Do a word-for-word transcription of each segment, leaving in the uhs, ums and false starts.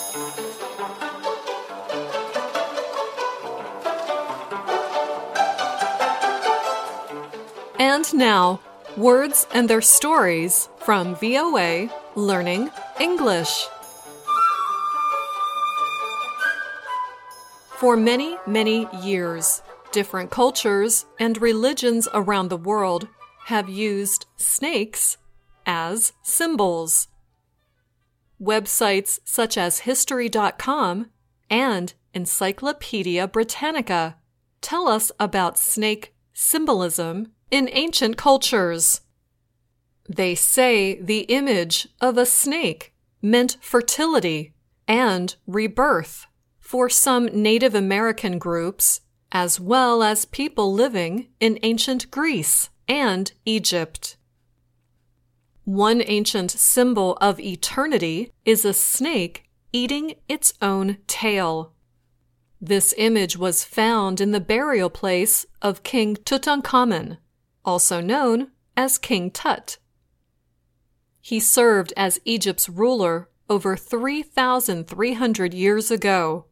And now, words and their stories from V O A Learning English. For many, many years, different cultures and religions around the world have used snakes as symbols. Websites such as History dot com and Encyclopedia Britannica tell us about snake symbolism in ancient cultures. They say the image of a snake meant fertility and rebirth for some Native American groups, as well as people living in ancient Greece and Egypt. One ancient symbol of eternity is a snake eating its own tail. This image was found in the burial place of King Tutankhamun, also known as King Tut. He served as Egypt's ruler over three thousand three hundred years ago.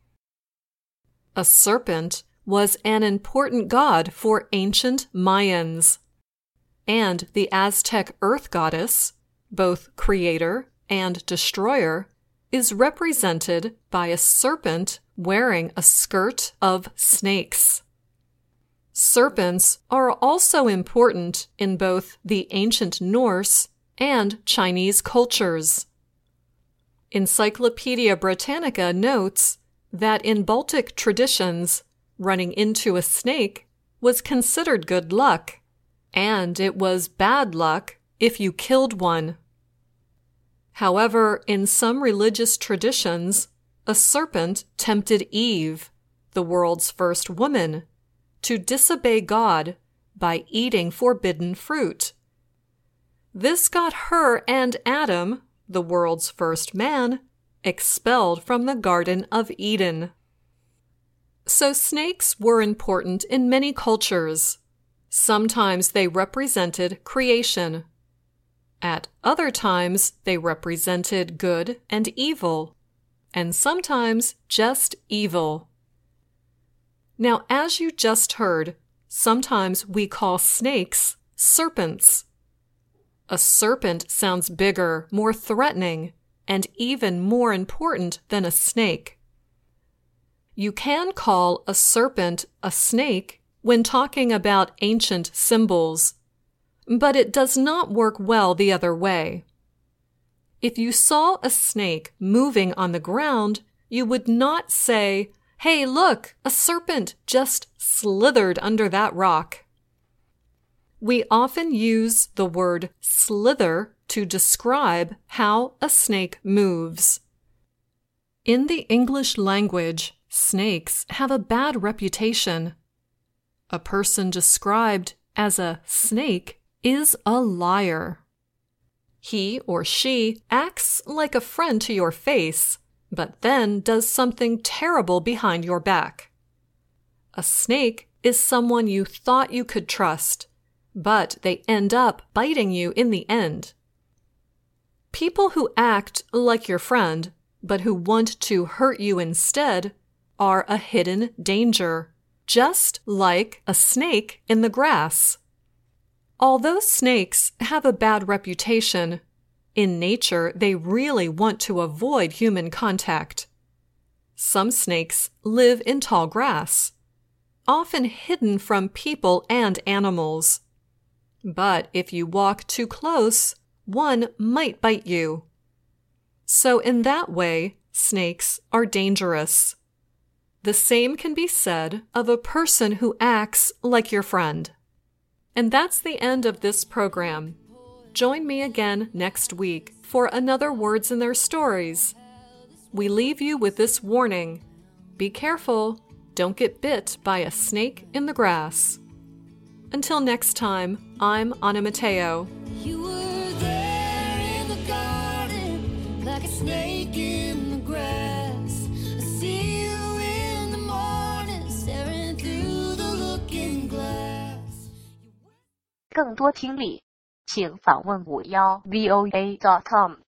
A serpent was an important god for ancient Mayans, and the Aztec earth goddess, both creator and destroyer, is represented by a serpent wearing a skirt of snakes. Serpents are also important in both the ancient Norse and Chinese cultures. Encyclopedia Britannica notes that in Baltic traditions, running into a snake was considered good luck, and it was bad luck if you killed one. However, in some religious traditions, a serpent tempted Eve, the world's first woman, to disobey God by eating forbidden fruit. This got her and Adam, the world's first man, expelled from the Garden of Eden. So snakes were important in many cultures. Sometimes they represented creation. At other times, they represented good and evil, and sometimes just evil. Now, as you just heard, sometimes we call snakes serpents. A serpent sounds bigger, more threatening, and even more important than a snake. You can call a serpent a snake when talking about ancient symbols, but it does not work well the other way. If you saw a snake moving on the ground, you would not say, "Hey, look, a serpent just slithered under that rock." We often use the word slither to describe how a snake moves. In the English language, snakes have a bad reputation. A person described as a snake is a liar. He or she acts like a friend to your face, but then does something terrible behind your back. A snake is someone you thought you could trust, but they end up biting you in the end. People who act like your friend, but who want to hurt you instead, are a hidden danger, just like a snake in the grass. Although snakes have a bad reputation, in nature they really want to avoid human contact. Some snakes live in tall grass, often hidden from people and animals. But if you walk too close, one might bite you. So in that way, snakes are dangerous. The same can be said of a person who acts like your friend. And that's the end of this program. Join me again next week for another Words and Their Stories. We leave you with this warning. Be careful, don't get bit by a snake in the grass. Until next time, I'm Anna Mateo. You were there in the garden, like a snake in the grass. I see you in the morning, staring through the looking glass. 更多听力，请访问五幺 V O A dot com。